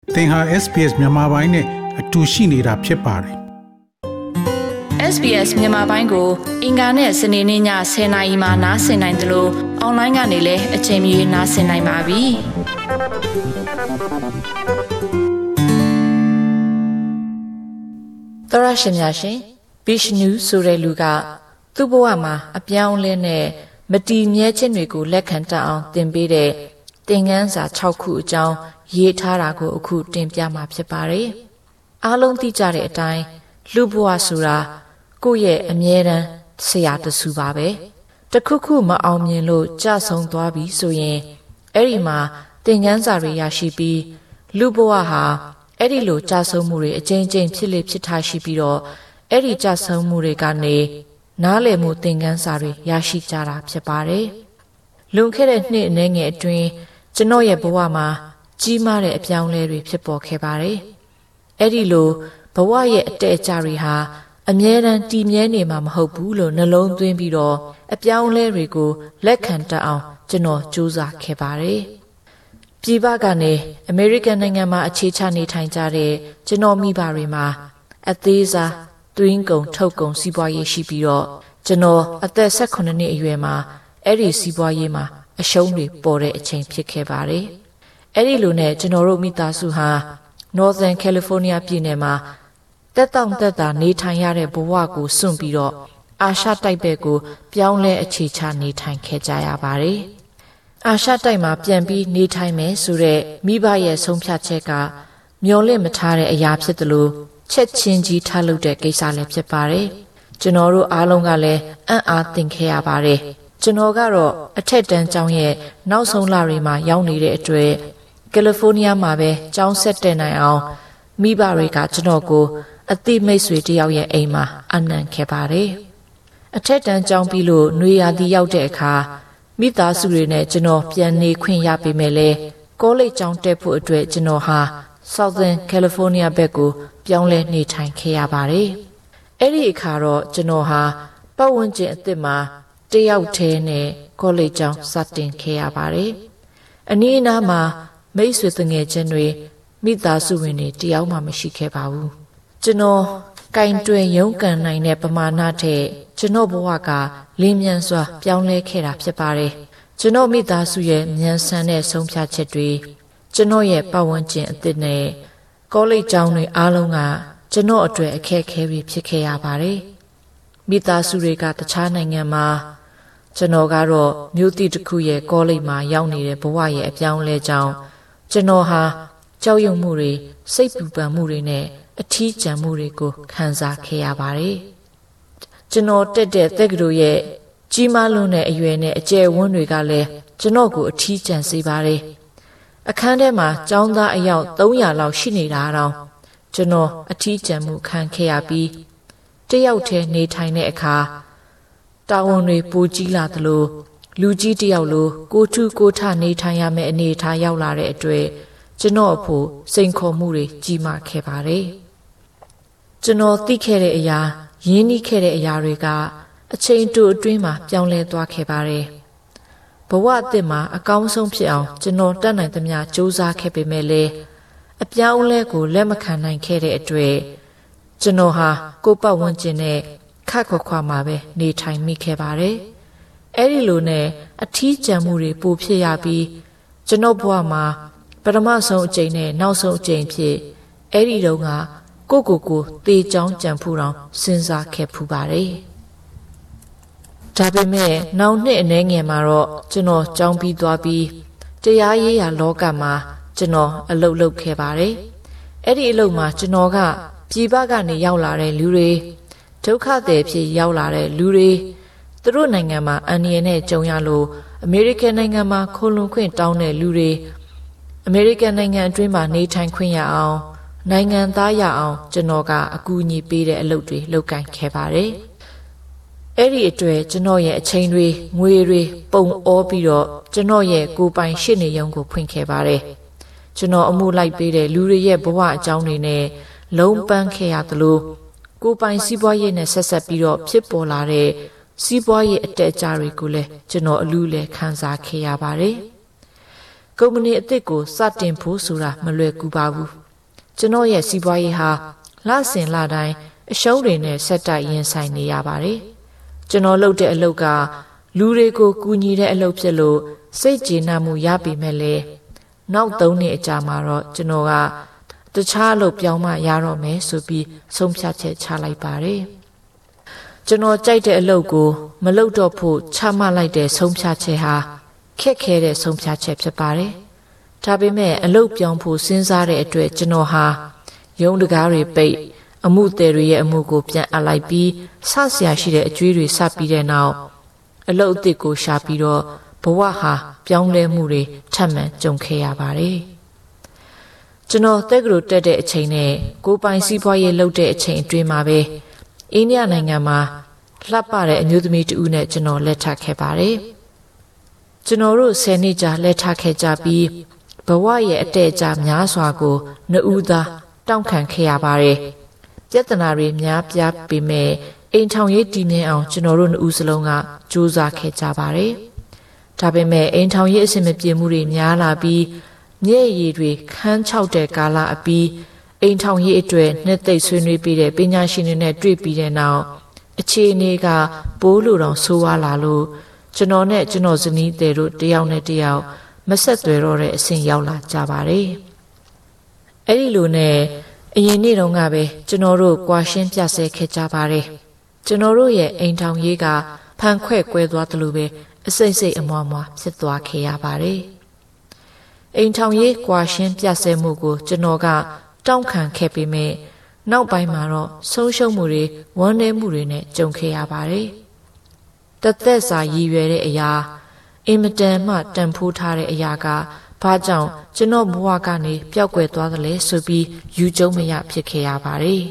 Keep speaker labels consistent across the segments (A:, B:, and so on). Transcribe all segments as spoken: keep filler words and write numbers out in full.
A: သင်ဟာ เอส บี เอส မြန်မာပိုင်းနဲ့အတူရှိနေတာဖြစ်ပါတယ်
B: ။ เอส บี เอส မြန်မာပိုင်းကိုအင်ကာနဲ့စနေနေ့ညဆယ်နာရီမှနားဆင်နိုင်တယ်လို့အွန်လိုင်းကနေလည်းအချိန်မီနားဆင်နိုင်ပါပြီ။သောရရှင်များရှင်ဘီရှနူးဆိုတဲ့လူကသူ့ဘဝမှာအပြောင်းလဲနဲ့မတည်မြဲခြင်းတွေကိုလက်ခံတတ်အောင်သင်ပေးတဲ့သင်ခန်းစာ၆ခုအကြောင်းရေးထားတာကိုအခုတင်ပြမှာဖြစ်ပါတယ်။အားလုံးသိကြတဲ့အတိုင်းလူဘဝဆိုတာကိုယ့်ရဲ့အမြဲတမ်းဆရာတဆူပါပဲ။တခုခုမအောင်မြင်လို့ကြဆုံးသွားပြီဆိုရင်အဲ့ဒီမှာသင်ခန်းစာတွေရရှိပြီးလူဘဝဟာအဲ့ဒီလိုကြဆုံးမှုတွေအကျဉ်းချင်းဖြစ်လေဖြစ်ထားရှိပြီးတော့အဲ့ဒီကြဆုံးမှုတွေကနေနားလည်မှုသင်ခန်းစာတွေရရှိကြတာဖြစ်ပါတယ်။လွန်ခဲ့တဲ့နှစ်အနည်းငယ်အတွင်းကျွန်တော်ရဲ့ဘဝမှာကြီးမားတဲ့အပြောင်းအလဲတွေဖြစ်ပေါ်ခဲ့ပါတယ်။အဲ့ဒီလိုဘဝရဲ့အတက်အကျတွေဟာအမြဲတမ်းတည်မြဲနေမှာမဟုတ်ဘူးလို့နှလုံးသွင်းပြီးတော့အပြောင်းအလဲတွေကိုလက်ခံတတ်အောင်ကျွန်တော်ကြိုးစားခဲ့ပါတယ်။ပြည်ပကနေအမေရိကန်နိုင်ငံမှာအခြေချနေထိုင်ကြတဲ့ကျွန်တော်မိဘတွေမှာအသေးစားသွင်းကုန်ထုတ်ကုန်စီးပွားရေးရှိပြီးတော့ကျွန်တော်အသက်၁၈နှစ်အရွယ်မှာအဲ့ဒီစီးပွားရေးမှာအရှုံးတွေပေါ်တဲ့အချိန်ဖြစ်ခဲ့ပါတယ်။အဲ့ဒီလိုနဲ့ကျွန်တော်တို့မိသားစုဟာ Northern California ပြည်နယ်မှာတက်တောင့်တက်တာနေထိုင်ရတဲ့ဘဝကိုစွန့်ပြီးတော့အာရှတိုက်ဘက်ကိုပြောင်းလဲအခြေချနေထိုင်ခဲ့ကြရပါတယ်။အာရှတိုက်မှာပြန်ပြီးနေထိုင်မယ်ဆိုတဲ့မိဘရဲ့ဆုံးဖြတ်ချက်ကမျော်လင့်မထားတဲ့အရာဖြစ်တယ်လို့ချက်ချင်းကြီးထားလုပ်တဲ့ကိစ္စလည်းဖြစ်ပါတယ်။ကျွန်တော်တို့အားလုံးကလည်းအံ့အားသင့်ခဲ့ရပါတယ်။ကျွန်တော်ကတော့အထက်တန်းကျောင်းရဲ့နောက်ဆုံးလတွေမှာရောက်နေတဲ့အတွက်ကယ်လီဖိုးနီးယားမှာပဲကျောင်းဆက်တက်နိုင်အောင်မိဘတွေကကျွန်တော်ကိုအသိမိတ်ဆွေတယောက်ရဲ့အိမ်မှာအနံ့ခဲ့ပါတယ်။အထက်တန်းကျောင်းပြီးလို့နှွေရာသီရောက်တဲ့အခါမိသားစုတွေနဲ့ကျွန်တော်ပြန်နေခွင့်ရပေမဲ့လည်းကောလိပ်ကျောင်းတက်ဖို့အတွက်ကျွန်တော်ဟာ Southern California ဘက်ကိုပြောင်းလဲနေထိုင်ခဲ့ရပါတယ်။အဲ့ဒီအခါတော့ကျွန်တော်ဟာပတ်ဝန်းကျင်အသစ်မှာတယောက်တည်းနဲ့ကောလိပ်ကျောင်းစတင်ခဲ့ရပါတယ်။အနည်းအနားမှာမိတ်ဆွေတငယ်ချင်းတွေမိသားစုဝင်တွေတယောက်မှမရှိခဲ့ပါဘူး။ကျွန်တော်ကင်တွယ်ရုန်းကန်နိုင်တဲ့ပမာဏထက်ကျွန်တော်ဘဝကလင်းမြန်စွာပြောင်းလဲခဲ့တာဖြစ်ပါတယ်။ကျွန်တော်မိသားစုရဲ့မြန်ဆန်တဲ့ဆုံးဖြတ်ချက်တွေကျွန်တော်ရဲ့ပတ်ဝန်းကျင်အသစ်နဲ့ကောလိပ်ကျောင်းတွေအားလုံးကကျွန်တော်အတွက်အခက်အခဲတွေဖြစ်ခဲ့ရပါတယ်။မိသားစုတွေကတခြားနိုင်ငံမှာကျွန်တော်ကတော့မြို့တိတစ်ခုရဲ့ကောလိပ်မှာရောက်နေတဲ့ဘဝရဲ့အပြောင်းလဲကြောင်းကျွန်တော်ဟာကြောက်ရွံ့မှုတွေစိတ်ပူပန်မှုတွေနဲ့အထီးကျန်မှုတွေကိုခံစားခဲ့ရပါတယ်။ကျွန်တော်တက်တဲ့သက်ကတူရဲ့ကြီးမားလွန်းတဲ့အရွယ်နဲ့အကျယ်ဝန်းတွေကလည်းကျွန်တော်ကိုအထီးကျန်စေပါတယ်။အခန်းထဲမှာကျောင်းသားအယောက်၃၀၀လောက်ရှိနေတာတောင်ကျွန်တော်အထီးကျန်မှုခံခဲ့ရပြီးတယောက်တည်းနေထိုင်တဲ့အခါတာဝန်တွေပိုကြီးလာသလိုလူကြီးတယောက်လိုကိုထူကိုထနေထိုင်ရမယ့်အနေအထားရောက်လာတဲ့အတွက်ကျွန်တော်အဖို့စိန်ခေါ်မှုတွေကြီးမားခဲ့ပါတယ်။ကျွန်တော်သိခဲ့တဲ့အရာရင်းနှီးခဲ့တဲ့အရာတွေကအချိန်တိုအတွင်းမှာပြောင်းလဲသွားခဲ့ပါတယ်။ဘဝအသစ်မှာအကောင်းဆုံးဖြစ်အောင်ကျွန်တော်တတ်နိုင်သမျှစူးစမ်းခဲ့ပေမဲ့လည်းအပြောင်းအလဲကိုလက်မခံနိုင်ခဲ့တဲ့အတွက်ကျွန်တော်ဟာကိုယ်ပတ်ဝန်းကျင်နဲ့ခက်ခွာခွာမှာပဲနေထိုင်မိခဲ့ပါတယ်။အဲ့ဒီလိုနဲ့အထီးကျန်မှုတွေပိုဖြစ်ရပြီးကျွန်တော်ဘဝမှာပထမဆုံးအကြိမ်နဲ့နောက်ဆုံးအကြိမ်ဖြစ်အဲ့ဒီတုန်းကကိုကိုကိုတေချောင်းကြံဖူးတောင်စဉ်းစားခဲ့ဖူးပါတယ်။ဒါပေမဲ့နောက်နှစ်အနည်းငယ်မှာတော့ကျွန်တော်ကြောင်းပြီးသွားပြီးတရားရေးရာလောကမှာကျွန်တော်အလုပ်လုပ်ခဲ့ပါတယ်။အဲ့ဒီအလုပ်မှာကျွန်တော်ကပြည်ပကနေရောက်လာတဲ့လူတွေဒုက္ခသည်ဖြစ်ရောက်လာတဲ့လူတွေသူတို့နိုင်ငံမှာအန္တရာယ်နဲ့ကြုံရလို့အမေရိကန်နိုင်ငံမှာခိုးလုံခွင့်တောင်းတဲ့လူတွေအမေရိကန်နိုင်ငံအတွင်းမှာနေထိုင်ခွင့်ရအောင်နိုင်ငံသားရအောင်ကျွန်တော်ကအကူအညီပေးတဲ့အလုပ်တွေလုပ်ကိုင်ခဲ့ပါတယ်။အဲ့ဒီအတွက်ကျွန်တော်ရဲ့အချိန်တွေငွေတွေပုံအောပြီးတော့ကျွန်တော်ရဲ့ကိုယ်ပိုင်ရှစ်နေရုံကိုဖွင့်ခဲ့ပါတယ်။ကျွန်တော်အမှုလိုက်ပေးတဲ့လူတွေရဲ့ဘဝအကြောင်းတွေနဲ့လုံးပန်းခဲ့ရသလိုကိုယ်ပိုင်စီးပွားရေးနဲ့ဆက်ဆက်ပြီးတော့ဖြစ်ပေါ်လာတဲ့စီးပွားရေးအတက်အကျတွေကိုလည်းကျွန်တော်အလူးလဲခံစားခဲ့ရပါတယ်။ကုမ္ပဏီအသစ်ကိုစတင်ဖို့ဆိုတာမလွယ်ကူပါဘူးကျွန်တော်ရဲ့စီးပွားရေးဟာလစဉ်လတိုင်းအရှုံးတွေနဲ့ဆက်တိုက်ရင်ဆိုင်နေရပါတယ်ကျွန်တော်လုပ်တဲ့အလုပ်ကလူတွေကိုကူညီတဲ့အလုပ်ဖြစ်လို့စိတ်ကျေနပ်မှုရပေမဲ့လည်းနောက်သုံးနှစ်အကြာမှာတော့ကျွန်တော်ကတခြားအလုပ်ပြောင်းမှရတော့မယ်ဆိုပြီးဆုံးဖြတ်ချက်ချလိုက်ပါတယ်ကျွန်တော်ကြိုက်တဲ့အလုပ်ကိုမလုပ်တော့ဖို့ချမှတ်လိုက်တဲ့ဆုံးဖြတ်ချက်ဟာခက်ခဲတဲ့ဆုံးဖြတ်ချက်ဖြစ်ပါတယ်ဒါပေမဲ့အလုပ်ပြောင်းဖို့စဉ်းစားတဲ့အတွက်ကျွန်တော်ဟာရုံးတကားတွေပိတ်အမှုသည်တွေရဲ့အမှုကိုပြန်အပ်လိုက်ပြီးဆဆရာရှိတဲ့အကျွေးတွေစပြီးတဲ့နောက်အလုပ်အသစ်ကိုရှာပြီးတော့ဘဝဟာပြောင်းလဲမှုတွေထပ်မံကြုံခဲ့ရပါတယ်ကျွန်တော်တက္ကသိုလ်တက်တဲ့အချိန်နဲ့ကိုပိုင်စီးပွားရေးလုပ်တဲ့အချိန်အတွင်းမှာပဲအိန္ဒိယနိုင်ငံမှာလှပတဲ့အမျိုးသမီးတဦးနဲ့ကျွန်တော်လက်ထပ်ခဲ့ပါတယ်ကျွန်တော်တို့ဆယ်နှစ်ကြာလက်ထပ်ခဲ့ကြပြီးဘဝရဲ့အတဲ့အကျများစွာကိုနှစ်ဦးသားတောင့်ခံခဲ့ရပါတယ်ပြဿနာတွေများပြားပေမဲ့အိမ်ထောင်ရေးတည်မြဲအောင်ကျွန်တော်တို့နှစ်ဦးစလုံးကကြိုးစားခဲ့ကြပါတယ်ဒါပေမဲ့အိမ်ထောင်ရေးအဆင်မပြေမှုတွေများလာပြီးမျက်ရည်တွေခန်းချောက်တဲ့ကာလအပြီးအိမ်ထောင်ရေးအတွက်နှစ်သိမ့်ဆွေးနွေးပြီးတဲ့ပညာရှင်တွေနဲ့တွေ့ပြီးတဲ့နောက်အခြေအနေကပိုးလိုတောင်ဆိုးဝါးလာလို့ကျွန်တော်နဲ့ကျွန်တော်ဇနီးတဲ့တို့တယောက်နဲ့တယောက်မဆက်သွယ်တော့တဲ့အဆင့်ရောက်လာကြပါတယ်အဲ့ဒီလိုနဲ့အရင်နေ့တုန်းကပဲကျွန်တော်တို့ကွာရှင်းပြဆဲခဲ့ကြပါတယ်ကျွန်တော်တို့ရဲ့အိမ်ထောင်ရေးကဖန်ခွဲ့ကွဲသွားသလိုပဲအစိမ့်စိမ့်အမွားမွားဖြစ်သွားခဲ့ရပါတယ်အိမ်ထောင်ရေးကွာရှင်းပြဆဲမှုကိုကျွန်တော်ကတောင့်ခံခဲ့ပေမဲ့နောက်ပိုင်းမှာတော့ဆုံးရှုံးမှုတွေဝမ်းနည်းမှုတွေနဲ့ကြုံခဲ့ရပါတယ်တသက်စာရည်ရွယ်တဲ့အရာအင်မတန်မှတန်ဖိုးထားတဲ့အရာကဘာကြောင့်ကျွန်တော်ဘဝကနေပျောက်ကွယ်သွားသလဲဆိုပြီးယူကျုံမရဖြစ်ခဲ့ရပါတယ်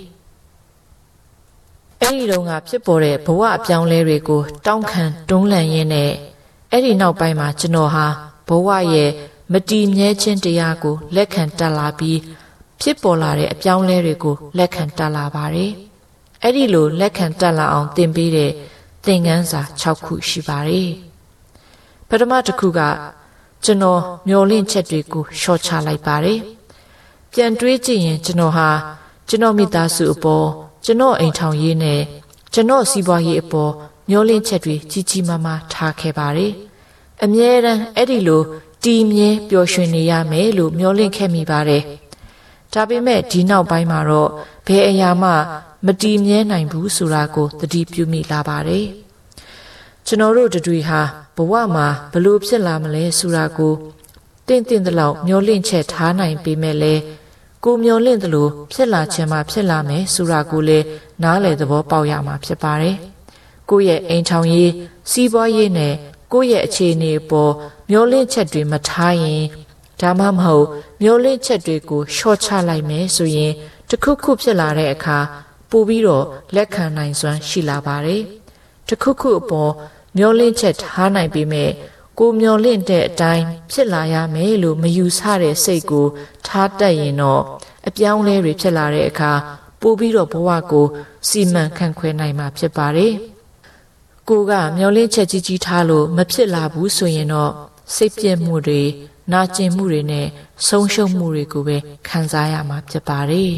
B: အဲ့ဒီတော့ကဖြစ်ပေါ်တဲ့ဘဝအပြောင်းလဲတွေကိုတောင့်ခံတွန်းလှန်ရင်းနဲ့အဲ့ဒီနောက်ပိုင်းမှာကျွန်တော်ဟာဘဝရဲ့မတည်မြဲခြင်းတရားကိုလက်ခံတက်လာပြီးဖြစ်ပေါ်လာတဲ့အပြောင်းလဲတွေကိုလက်ခံတက်လာပါတယ်အဲ့ဒီလိုလက်ခံတက်လာအောင်သင်ပေးတဲ့သင်ခန်းစာ၆ခုရှိပါတယ်ပထမတစ်ခုကကျွန်တော်မျောလင့်ချက်တွေကိုရှော့ချလိုက်ပါတယ်ပြန်တွေးကြည့်ရင်ကျွန်တော်ဟာကျွန်တော်မိသားစုအပေါ်ကျွန်တော်အိမ်ထောင်ရေးနဲ့ကျွန်တော်စီးပွားရေးအပေါ်မျောလင့်ချက်တွေကြီးကြီးမားမားထားခဲ့ပါတယ်အမြဲတမ်းအဲ့ဒီလိုတည်မြဲပျော်ရွှင်နေရမယ်လို့မျှော်လင့်ခဲ့မိပါတယ်။ဒါပေမဲ့ဒီနောက်ပိုင်းမှာတော့ဘယ်အရာမှမတည်မြဲနိုင်ဘူးဆိုတာကိုသတိပြုမိလာပါတယ်။ကျွန်တော်တို့တွေဟာဘဝမှာဘလို့ဖြစ်လာမလဲဆိုတာကိုတင့်တင့်တလောက်မျှော်လင့်ချက်ထားနိုင်ပေမဲ့လည်းကိုမျှော်လင့်သလိုဖြစ်လာခြင်းမှဖြစ်လာမယ်ဆိုတာကိုလည်းနားလည်သဘောပေါက်ရမှာဖြစ်ပါတယ်။ကိုယ့်ရဲ့အိမ်ထောင်ရေးစီးပွားရေးနဲ့ကိုယ့်ရဲ့အခြေအနေပေါ်မျောလင့်ချက်တွေမထားရင်ဒါမှမဟုတ်မျောလင့်ချက်တွေကိုရှော့ချလိုက်မယ်ဆိုရင်တခုခုဖြစ်လာတဲ့အခါပို့ပြီးတော့လက်ခံနိုင်စွမ်းရှိလာပါတယ်တခုခုအပေါ်မျောလင့်ချက်ထားနိုင်ပေမဲ့ကိုမျောလင့်တဲ့အတိုင်းဖြစ်လာရမယ်လို့မယူဆတဲ့စိတ်ကိုထားတတ်ရင်တော့အပြောင်းလဲတွေဖြစ်လာတဲ့အခါပို့ပြီးတော့ဘဝကိုစီမံခန့်ခွဲနိုင်မှာဖြစ်ပါတယ်ကိုကမျောလင့်ချက်ကြီးကြီးထားလို့မဖြစ်လာဘူးဆိုရင်တော့စိတ်ပြည့်မှုတွေနာကျင်မှုတွေနဲ့ဆုံးရှုံးမှုတွေကိုပဲခံစားရမှာဖြစ်ပါတယ်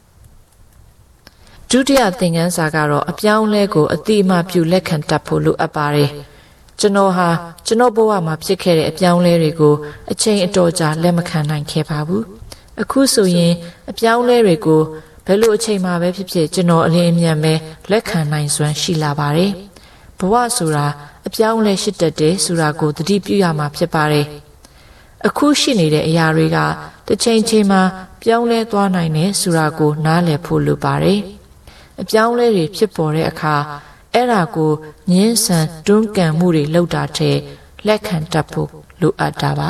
B: ဒုတိယသင်ခန်းစာကတော့အပြောင်းလဲကိုအတိအမှပြုလက်ခံတတ်ဖို့လိုအပ်ပါတယ်ကျွန်တော်ဟာကျွန်တော်ဘဝမှာဖြစ်ခဲ့တဲ့အပြောင်းလဲတွေကိုအချိန်အတော်ကြာလက်မခံနိုင်ခဲ့ပါဘူးအခုဆိုရင်အပြောင်းလဲတွေကိုဘယ်လိုအချိန်မှပဲဖြစ်ဖြစ်ကျွန်တော်အလင်းအမြန်ပဲလက်ခံနိုင်စွမ်းရှိလာပါတယ်ဘဝဆိုတာအပြောင်းလဲရှိတတ်တယ်ဆိုတာကိုသတိပြုရမှာဖြစ်ပါတယ်အခုရှိနေတဲ့အရာတွေကတစ်ချိန်ချိန်မှာပြောင်းလဲသွားနိုင်တယ်ဆိုတာကိုနားလည်ဖို့လိုပါတယ်အပြောင်းလဲတွေဖြစ်ပေါ်တဲ့အခါအဲ့ဒါကိုငင်းဆန်တွန်းကန်မှုတွေလုပ်တာတဲ့လက်ခံတတ်ဖို့လိုအပ်တာပါ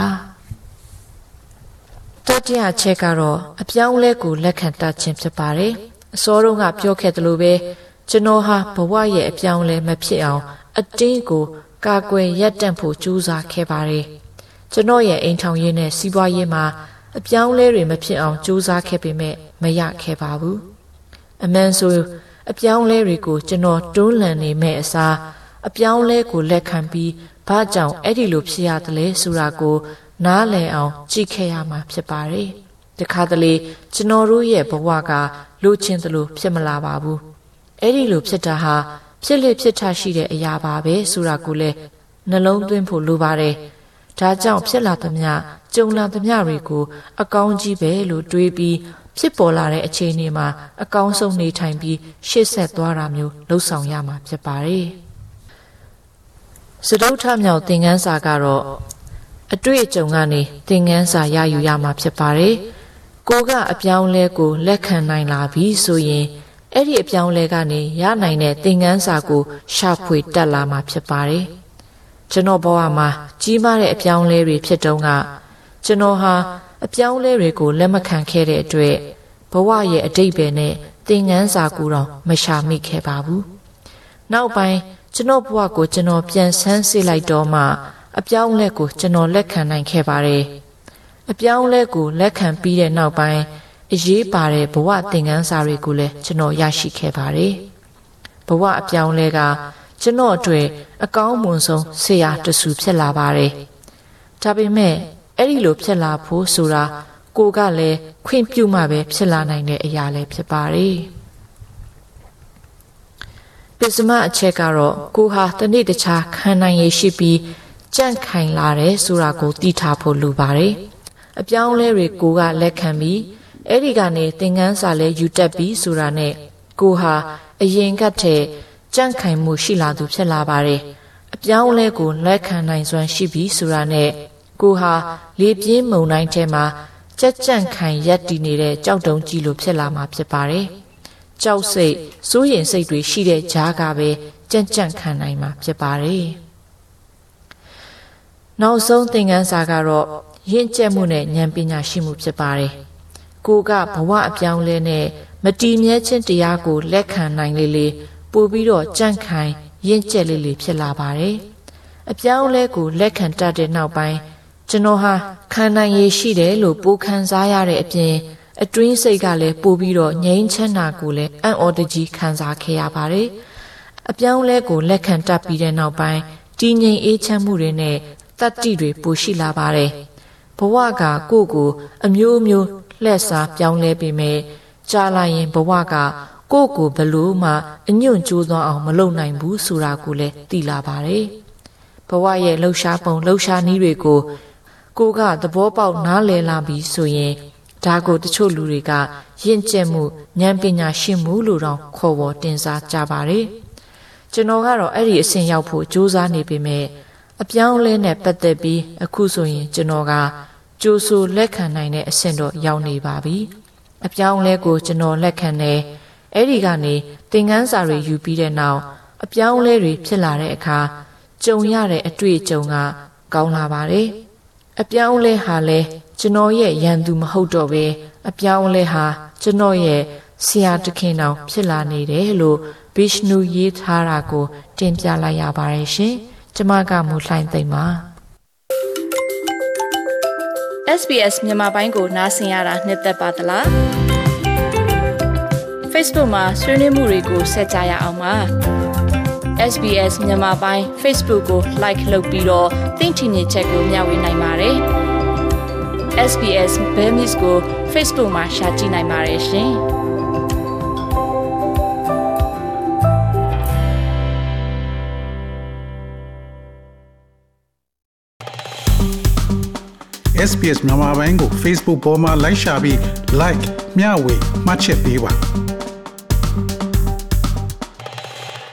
B: တတိယချက်ကတော့အပြောင်းလဲကိုလက်ခံတတ်ခြင်းဖြစ်ပါတယ်အစောတုန်းကပြောခဲ့သလိုပဲကျွန်တော်ဟာဘဝရဲ့အပြောင်းလဲမဖြစ်အောင်အတင်းကိုကာကွယ်ရပ်တန့်ဖို့ကြိုးစားခဲ့ပါတယ်ကျွန်တော်ရဲ့အိမ်ထောင်ရေးနဲ့စီးပွားရေးမှာအပြောင်းလဲတွေမဖြစ်အောင်ကြိုးစားခဲ့ပေမဲ့မရခဲ့ပါဘူးအမှန်ဆိုအပြောင်းလဲတွေကိုကျွန်တော်တွန်းလှန်နေမဲ့အစားအပြောင်းလဲကိုလက်ခံပြီးဘာကြောင့်အဲ့ဒီလိုဖြစ်ရတယ်လဲဆိုတာကိုနားလည်အောင်ကြည့်ခဲ့ရမှာဖြစ်ပါတယ်။တခါတလေကျွန်တော်တို့ရဲ့ဘဝကလိုချင်သလိုဖြစ်မလာပါဘူး။အဲ့ဒီလိုဖြစ်တာဟာဖြစ်လေဖြစ်ထရှိတဲ့အရာပါပဲဆိုတာကိုလည်းနှလုံးသွင်းဖို့လိုပါတယ်။ဒါကြောင့်ဖြစ်လာသမျှကြုံလာသမျှတွေကိုအကောင်းကြီးပဲလို့တွေးပြီးဖြစ်ပေါ်လာတဲ့အခြေအနေမှာအကောင်းဆုံးနေထိုင်ပြီးရှေ့ဆက်သွားတာမျိုးလှုပ်ဆောင်ရမှာဖြစ်ပါတယ်။စတုထမြောက်သင်ခန်းစာကတော့အတွေ့အကြုံကနေသင်ခန်းစာရယူရမှာဖြစ်ပါတယ်။ကိုကအပြောင်းလဲကိုလက်ခံနိုင်လာပြီဆိုရင်အဲ့ဒီအပြောင်းလဲကနေရနိုင်တဲ့သင်ခန်းစာကိုရှာဖွေတက်လာမှာဖြစ်ပါတယ်။ကျွန်တော်ဘဝမှာကြီးမားတဲ့အပြောင်းလဲတွေဖြစ်တုန်းကကျွန်တော်ဟာအပြောင်းလဲတွေကိုလက်မခံခဲ့တဲ့အတွက်ဘဝရဲ့အတိတ်ပဲနဲ့သင်ခန်းစာကိုတော့မရှာမိခဲ့ပါဘူး။နောက်ပိုင်းကျွန်တော်ဘဝကိုကျွန်တော်ပြန်ဆန်းစစ်လိုက်တော့မှအပြောင်းလဲကိုကျွန်တော်လက်ခံနိုင်ခဲ့ပါတယ်။အပြောင်းလဲကိုလက်ခံပြီးတဲ့နောက်ပိုင်းအရေးပါတဲ့ဘဝသင်ခန်းစာတွေကိုလည်းကျွန်တော်ရရှိခဲ့ပါတယ်။ဘဝအပြောင်းလဲကကျွန်တော်အတွက်အကောင်းမွန်ဆုံးဆရာတဆူဖြစ်လာပါတယ်။ဒါပေမဲ့အဲ့ဒီလိုဖြစ်လာဖို့ဆိုတာကိုကလည်းခွင့်ပြုမှပဲဖြစ်လာနိုင်တဲ့အရာလည်းဖြစ်ပါတယ်။ပစ္စမအချက်ကတော့ကိုဟာတနေ့တခြားခံနိုင်ရရှိပြီးကြန့်ခိုင်လာတယ်ဆိုတာကိုသိထားဖို့လိုပါတယ်။အပြောင်းလဲတွေကိုကလက်ခံပြီးအဲ့ဒီကနေသင်ခန်းစာလဲယူတတ်ပြီးဆိုတာနဲ့ကိုဟာအရင်ကတည်းကြန့်ခိုင်မှုရှိလာသူဖြစ်လာပါတယ်။အပြောင်းလဲကိုလက်ခံနိုင်စွမ်းရှိပြီးဆိုတာနဲ့ကိုဟာလေပြင်းမုန်တိုင်းထဲမှာကြက်ကြန့်ခိုင်ရက်တည်နေတဲ့ကြောက်တုံးကြီးလိုဖြစ်လာမှာဖြစ်ပါတယ်။ကြောက်စိတ်စိုးရိမ်စိတ်တွေရှိတဲ့ကြားကပဲကြန့်ကြန့်ခံနိုင်မှာဖြစ်ပါတယ်။နောက်ဆုံးသင်ခန်းစာကတော့ရင့်ကျက်မှုနဲ့ဉာဏ်ပညာရှိမှုဖြစ်ပါတယ်။ကိုကဘဝအပြောင်းလဲနဲ့မတည်မြဲခြင်းတရားကိုလက်ခံနိုင်လေလေပို့ပြီးတော့ကြန့်ခိုင်ရင့်ကျက်လေလေဖြစ်လာပါတယ်။အပြောင်းလဲကိုလက်ခံတတ်တဲ့နောက်ပိုင်းကျွန်တော်ဟာခံနိုင်ရရှိတယ်လို့ပိုခံစားရတဲ့အပြင်အတွင်းစိတ်ကလည်းပို့ပြီးတော့ငြိမ်းချမ်းတာကိုလည်းအံ့ဩတကြီးခံစားခဲ့ရပါတယ်။အပြောင်းလဲကိုလက်ခံတတ်ပြီးတဲ့နောက်ပိုင်းတည်ငြိမ်အေးချမ်းမှုတွေနဲ့တတ္တိတွေပိုရှိလာပါတယ်။ဘဝကကိုယ့်ကိုအမျိုးမျိုးလှည့်စားပြောင်းလဲပေမဲ့ကြာလာရင်ဘဝကကိုယ့်ကိုဘလို့မှအညွန့်ကြိုးသွန်းအောင်မလုပ်နိုင်ဘူးဆိုတာကိုလည်းသိလာပါတယ်။ဘဝရဲ့လှုပ်ရှားပုံလှုပ်ရှားနည်းတွေကိုကိုကသဘောပေါက်နားလည်လာပြီဆိုရင်ဒါကိုတချို့လူတွေကယဉ်ကျေးမှုဉာဏ်ပညာရှိမှုလို့တောင်ခေါ်ဝေါ်တင်စားကြပါတယ်။ကျွန်တော်ကတော့အဲ့ဒီအဆင့်ရောက်ဖို့ကြိုးစားနေပေမဲ့အပြောင်းလဲနဲ့ပတ်သက်ပြီးအခုဆိုရင်ကျွန်တော်ကကြိုးဆိုလက်ခံနိုင်တဲ့အဆင့်တော့ရောက်နေပါပြီ။အပြောင်းလဲကိုကျွန်တော်လက်ခံတယ်။အဲ့ဒီကနေသင်ခန်းစာတွေယူပြီးတဲ့နောက်အပြောင်းလဲတွေဖြစ်လာတဲ့အခါကြုံရတဲ့အတွေ့အကြုံကကောင်းလာပါတယ်။အပြောင်းလဲဟာလဲကျွန်တော်ရဲ့ရန်သူမဟုတ်တော့ပဲအပြောင်းလဲဟာကျွန်တော်ရဲ့ဆရာတခင်တောင်ဖြစ်လာနေတယ်လို့ဗိရှနုရေးထားတာကိုတင်ပြလိုက်ရပါတယ်ရှင်။ကျွန်မကမူလှိုင်းသိမ့်ပါ
C: S B S မြန်မာပိုင်းကိုနားဆင်ရတာနှစ်သက်ပါသလား Facebook မှာဆွေးနွေးမှုတွေကိုဆက်ကြရအောင်ပါ S B S မြန်မာပိုင်း Facebook ကို like လုပ်ပြီးတော့သင်ချင်တဲ့ချက်ကိုမျှဝေနိုင်ပါတယ် S B S Burmese ကို Facebook မှာ share ကြည့်နိုင်ပါတယ်ရှင်
A: S B S မြန်မာပိုင်းကို Facebook ပေါ်မှာ like ရှာပြီး like မျှဝေမှတ်ချက်ပေးပါ